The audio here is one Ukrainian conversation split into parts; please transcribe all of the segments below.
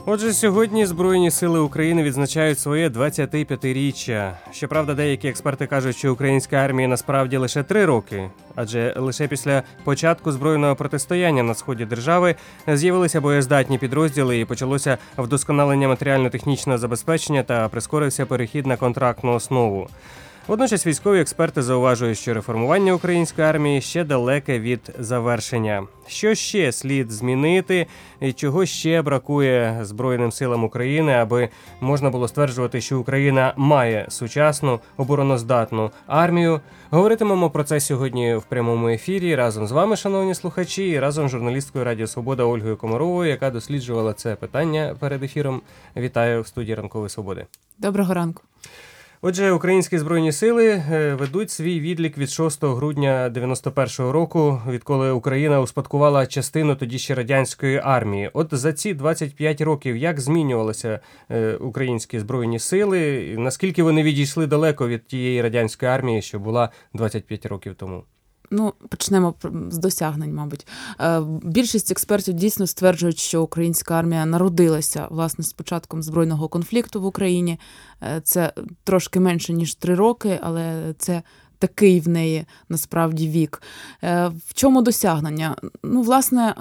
Отже, сьогодні Збройні сили України відзначають своє 25-річчя. Щоправда, деякі експерти кажуть, що українська армія насправді лише 3 роки. Адже лише після початку збройного протистояння на сході держави з'явилися боєздатні підрозділи і почалося вдосконалення матеріально-технічного забезпечення та прискорився перехід на контрактну основу. Водночас військові експерти зауважують, що реформування української армії ще далеке від завершення. Що ще слід змінити і чого ще бракує Збройним силам України, аби можна було стверджувати, що Україна має сучасну, обороноздатну армію? Говоритимемо про це сьогодні в прямому ефірі разом з вами, шановні слухачі, і разом з журналісткою Радіо Свобода Ольгою Комаровою, яка досліджувала це питання перед ефіром. Вітаю в студії Ранкової Свободи. Доброго ранку. Отже, українські Збройні сили ведуть свій відлік від 6 грудня 91-го року, відколи Україна успадкувала частину тоді ще радянської армії. От за ці 25 років як змінювалися українські Збройні сили? Наскільки вони відійшли далеко від тієї радянської армії, що була 25 років тому? Почнемо з досягнень, мабуть. Більшість експертів дійсно стверджують, що українська армія народилася, власне, з початком збройного конфлікту в Україні. Це трошки менше, ніж 3 роки, але це такий в неї, насправді, вік. В чому досягнення? Власне,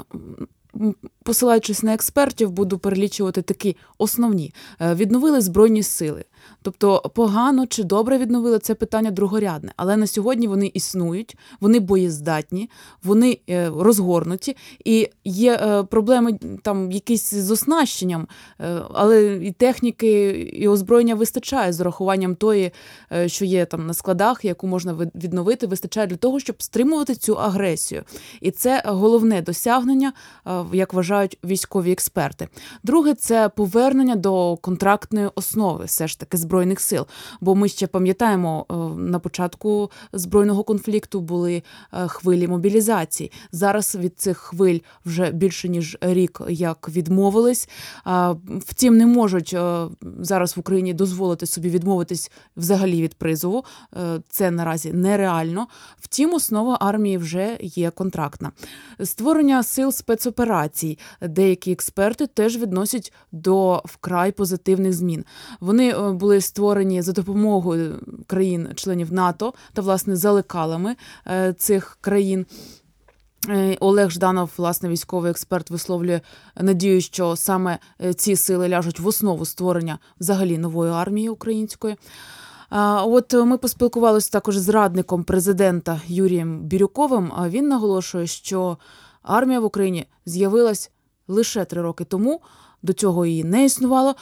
посилаючись на експертів, буду перелічувати такі основні. Відновили Збройні сили. Тобто погано чи добре відновили – це питання другорядне. Але на сьогодні вони існують, вони боєздатні, вони розгорнуті. І є проблеми там якісь з оснащенням, але і техніки, і озброєння вистачає з урахуванням тої, що є там на складах, яку можна відновити, вистачає для того, щоб стримувати цю агресію. І це головне досягнення, як вважають військові експерти. Друге – це повернення до контрактної основи, все ж таки, Збройних сил. Бо ми ще пам'ятаємо, на початку збройного конфлікту були хвилі мобілізації. Зараз від цих хвиль вже більше ніж рік як відмовились. Втім, не можуть зараз в Україні дозволити собі відмовитись взагалі від призову. Це наразі нереально. Втім, основа армії вже є контрактна. Створення сил спецоперацій. Деякі експерти теж відносять до вкрай позитивних змін. Вони були створені за допомогою країн-членів НАТО та, власне, за лекалами цих країн. Олег Жданов, власне, військовий експерт, висловлює надію, що саме ці сили ляжуть в основу створення взагалі нової армії української. От ми поспілкувалися також з радником президента Юрієм Бірюковим. Він наголошує, що армія в Україні з'явилась лише 3 роки тому, до цього її не існувало,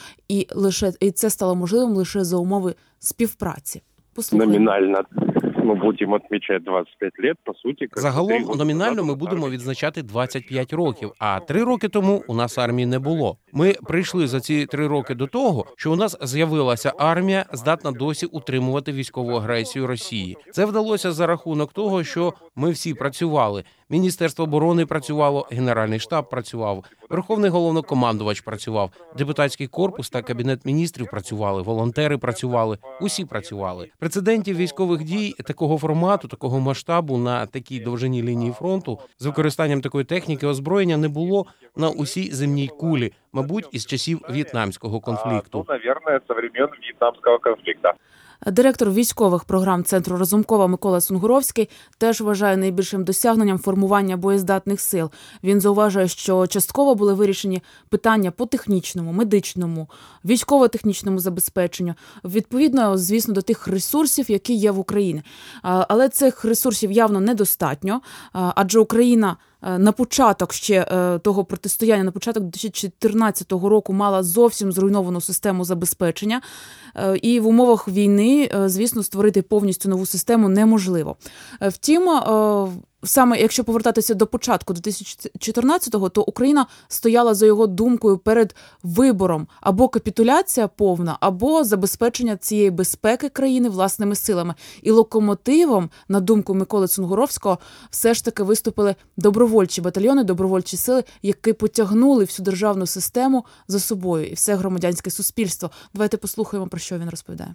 і це стало можливим лише за умови співпраці. Послухаємо. Номінально ми будемо відмічати 25 років, по суті. Загалом, номінально ми будемо відзначати 25 років, а 3 роки тому у нас армії не було. Ми прийшли за ці 3 роки до того, що у нас з'явилася армія, здатна досі утримувати військову агресію Росії. Це вдалося за рахунок того, що ми всі працювали. Міністерство оборони працювало, Генеральний штаб працював, Верховний головнокомандувач працював, депутатський корпус та Кабінет міністрів працювали, волонтери працювали, усі працювали. Прецедентів військових дій такого формату, такого масштабу на такій довжині лінії фронту з використанням такої техніки озброєння не було на усій земній кулі, мабуть, із часів В'єтнамського конфлікту. Наверное, со времен В'єтнамського конфлікту. Директор військових програм Центру Разумкова Микола Сунгуровський теж вважає найбільшим досягненням формування боєздатних сил. Він зауважує, що частково були вирішені питання по технічному, медичному, військово-технічному забезпеченню, відповідно, звісно, до тих ресурсів, які є в Україні. Але цих ресурсів явно недостатньо, адже Україна на початок ще того протистояння, на початок 2014 року мала зовсім зруйновану систему забезпечення. І в умовах війни, звісно, створити повністю нову систему неможливо. Втім, саме якщо повертатися до початку 2014-го, то Україна стояла, за його думкою, перед вибором або капітуляція повна, або забезпечення цієї безпеки країни власними силами. І локомотивом, на думку Миколи Сунгуровського, все ж таки виступили добровольчі батальйони, добровольчі сили, які потягнули всю державну систему за собою і все громадянське суспільство. Давайте послухаємо, про що він розповідає.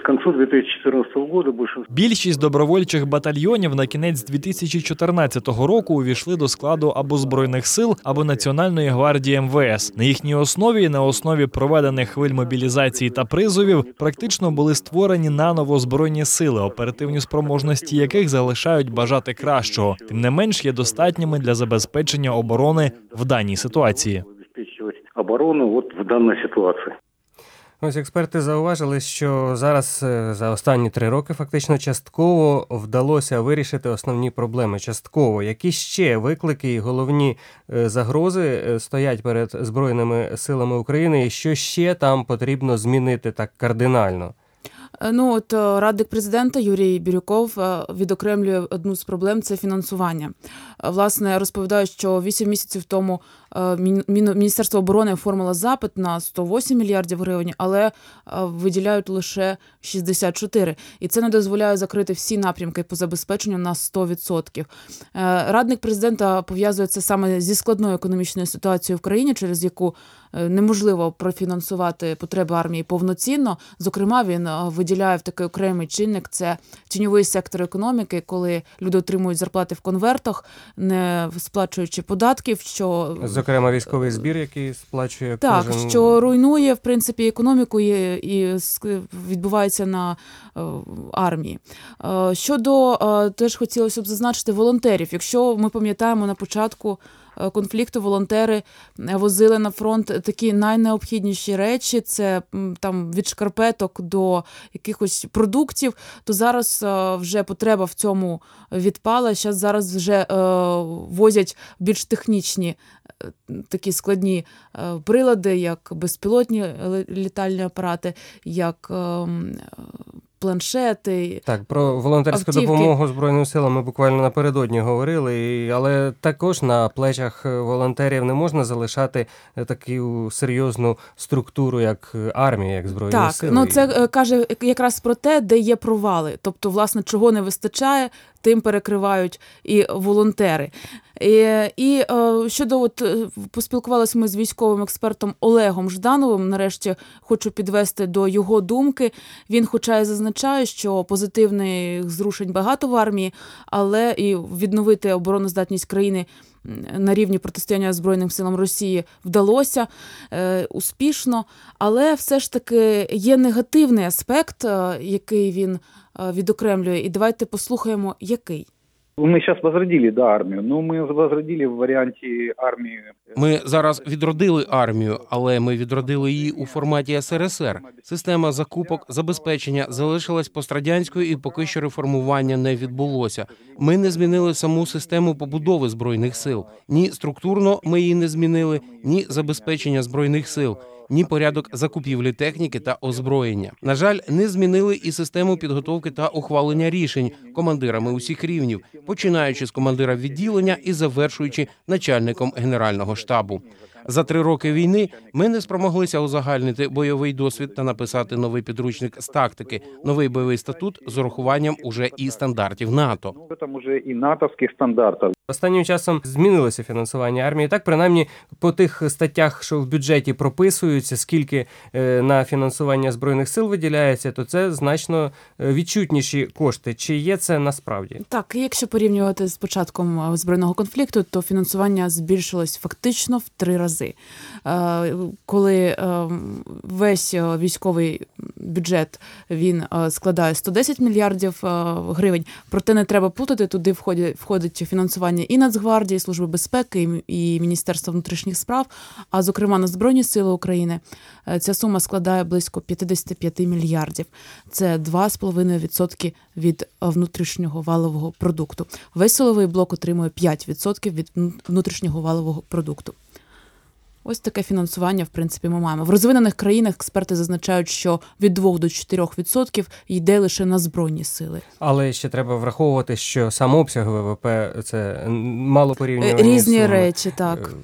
К концу 2014 года большинство Більшість добровольчих батальйонів на кінець 2014 року увійшли до складу або Збройних сил, або Національної гвардії МВС. На їхній основі і на основі проведених хвиль мобілізації та призовів практично були створені наново збройні сили, оперативні спроможності яких залишають бажати кращого. Тим не менш, є достатніми для забезпечення оборони в даній ситуації. обеспечивать оборону вот в данной ситуации. Ось експерти зауважили, що зараз за останні 3 роки фактично частково вдалося вирішити основні проблеми. Частково. Які ще виклики і головні загрози стоять перед Збройними силами України і що ще там потрібно змінити так кардинально? Ну, от радник президента Юрій Бірюков відокремлює одну з проблем – це фінансування. Власне, розповідає, що 8 місяців тому Міністерство оборони оформило запит на 108 мільярдів гривень, але виділяють лише 64. І це не дозволяє закрити всі напрямки по забезпеченню на 100%. Радник президента пов'язує це саме зі складною економічною ситуацією в країні, через яку неможливо профінансувати потреби армії повноцінно. Зокрема, він виділяє в такий окремий чинник – це тіньовий сектор економіки, коли люди отримують зарплати в конвертах, не сплачуючи податків, що... Зокрема, військовий збір, який сплачує так, кожен... що руйнує, в принципі, економіку і відбувається на армії. Щодо, теж хотілося б зазначити, волонтерів. Якщо ми пам'ятаємо, на початку конфлікту волонтери возили на фронт такі найнеобхідніші речі, це там від шкарпеток до якихось продуктів, то зараз вже потреба в цьому відпала. Зараз вже возять більш технічні такі складні прилади, як безпілотні літальні апарати, як планшети. Так, про волонтерську автівки. допомогу Збройним силам ми буквально напередодні говорили, але також на плечах волонтерів не можна залишати таку серйозну структуру, як армія, як Збройні Так, сили. ну це каже якраз про те, де є провали. Тобто, власне, чого не вистачає, тим перекривають і волонтери. І щодо, поспілкувалися ми з військовим експертом Олегом Ждановим, нарешті хочу підвести до його думки. Він хоча й зазначає, що позитивних зрушень багато в армії, але і відновити обороноздатність країни на рівні протистояння Збройним силам Росії вдалося успішно, але все ж таки є негативний аспект, який він відокремлює. І давайте послухаємо, який. Мы сейчас возродили, да, армию, но мы возродили в варіанті армії. Ми зараз відродили армію, але ми відродили її у форматі СРСР. Система закупок, забезпечення залишилась пострадянською і поки що реформування не відбулося. Ми не змінили саму систему побудови Збройних сил. Ні структурно ми її не змінили, ні забезпечення Збройних сил, ні порядок закупівлі техніки та озброєння. На жаль, не змінили і систему підготовки та ухвалення рішень командирами усіх рівнів, починаючи з командира відділення і завершуючи начальником Генерального штабу. За 3 роки війни ми не спромоглися узагальнити бойовий досвід та написати новий підручник з тактики, новий бойовий статут з урахуванням уже і стандартів НАТО. Там уже і натовських стандартів. Останнім часом змінилося фінансування армії. Так, принаймні, по тих статтях, що в бюджеті прописуються, скільки на фінансування Збройних сил виділяється, то це значно відчутніші кошти. Чи є це насправді? Так, і якщо порівнювати з початком збройного конфлікту, то фінансування збільшилось фактично в 3 рази. Коли весь військовий бюджет, він складає 110 мільярдів гривень, проте не треба плутати, туди входить фінансування і Нацгвардії, Служби безпеки, і Міністерства внутрішніх справ, а зокрема на Збройні сили України ця сума складає близько 55 мільярдів. Це 2,5% від внутрішнього валового продукту. Весь силовий блок отримує 5% від внутрішнього валового продукту. Ось таке фінансування, в принципі, ми маємо. В розвинених країнах експерти зазначають, що від 2 до 4% йде лише на Збройні сили. Але ще треба враховувати, що сам обсяг ВВП – це мало порівнювані Різні суми. речі, так.